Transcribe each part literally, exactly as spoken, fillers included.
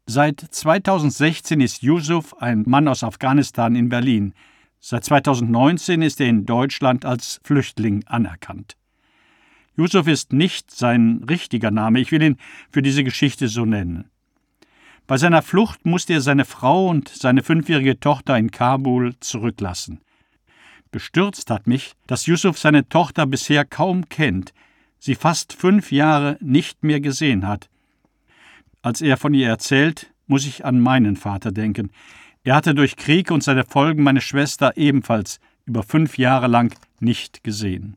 Seit zweitausendsechzehn ist Yusuf ein Mann aus Afghanistan in Berlin. Seit zweitausendneunzehn ist er in Deutschland als Flüchtling anerkannt. Yusuf ist nicht sein richtiger Name, ich will ihn für diese Geschichte so nennen. Bei seiner Flucht musste er seine Frau und seine fünfjährige Tochter in Kabul zurücklassen. Bestürzt hat mich, dass Yusuf seine Tochter bisher kaum kennt, sie fast fünf Jahre nicht mehr gesehen hat. Als er von ihr erzählt, muss ich an meinen Vater denken. Er hatte durch Krieg und seine Folgen meine Schwester ebenfalls über fünf Jahre lang nicht gesehen.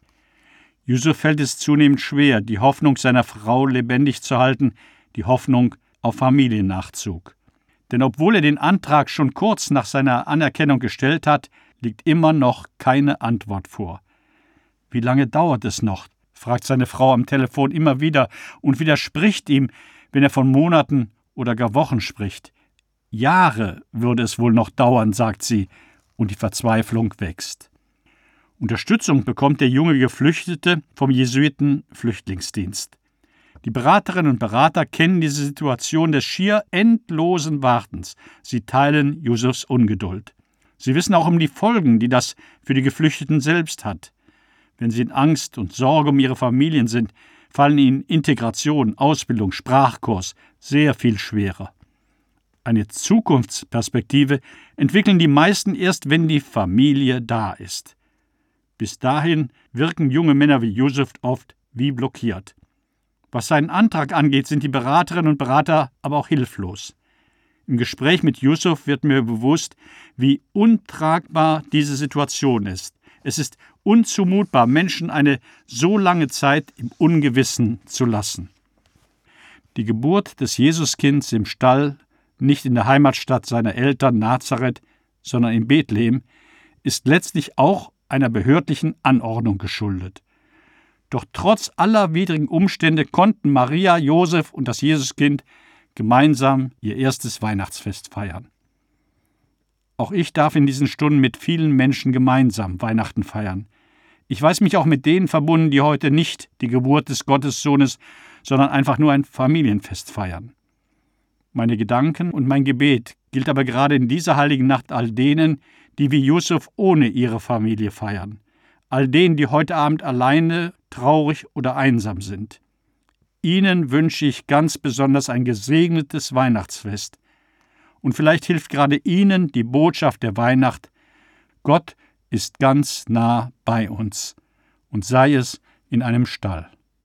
Yusuf fällt es zunehmend schwer, die Hoffnung seiner Frau lebendig zu halten, die Hoffnung auf Familiennachzug. Denn obwohl er den Antrag schon kurz nach seiner Anerkennung gestellt hat, liegt immer noch keine Antwort vor. Wie lange dauert es noch? Fragt seine Frau am Telefon immer wieder und widerspricht ihm, wenn er von Monaten oder gar Wochen spricht. Jahre würde es wohl noch dauern, sagt sie, und die Verzweiflung wächst. Unterstützung bekommt der junge Geflüchtete vom Jesuiten-Flüchtlingsdienst. Die Beraterinnen und Berater kennen diese Situation des schier endlosen Wartens. Sie teilen Yusufs Ungeduld. Sie wissen auch um die Folgen, die das für die Geflüchteten selbst hat. Wenn sie in Angst und Sorge um ihre Familien sind, fallen ihnen Integration, Ausbildung, Sprachkurs sehr viel schwerer. Eine Zukunftsperspektive entwickeln die meisten erst, wenn die Familie da ist. Bis dahin wirken junge Männer wie Yusuf oft wie blockiert. Was seinen Antrag angeht, sind die Beraterinnen und Berater aber auch hilflos. Im Gespräch mit Yusuf wird mir bewusst, wie untragbar diese Situation ist. Es ist unzumutbar, Menschen eine so lange Zeit im Ungewissen zu lassen. Die Geburt des Jesuskinds im Stall, nicht in der Heimatstadt seiner Eltern Nazareth, sondern in Bethlehem, ist letztlich auch einer behördlichen Anordnung geschuldet. Doch trotz aller widrigen Umstände konnten Maria, Josef und das Jesuskind gemeinsam ihr erstes Weihnachtsfest feiern. Auch ich darf in diesen Stunden mit vielen Menschen gemeinsam Weihnachten feiern. Ich weiß mich auch mit denen verbunden, die heute nicht die Geburt des Gottessohnes, sondern einfach nur ein Familienfest feiern. Meine Gedanken und mein Gebet gilt aber gerade in dieser heiligen Nacht all denen, die wie Yusuf ohne ihre Familie feiern. All denen, die heute Abend alleine, traurig oder einsam sind. Ihnen wünsche ich ganz besonders ein gesegnetes Weihnachtsfest. Und vielleicht hilft gerade Ihnen die Botschaft der Weihnacht: Gott ist ganz nah bei uns, und sei es in einem Stall.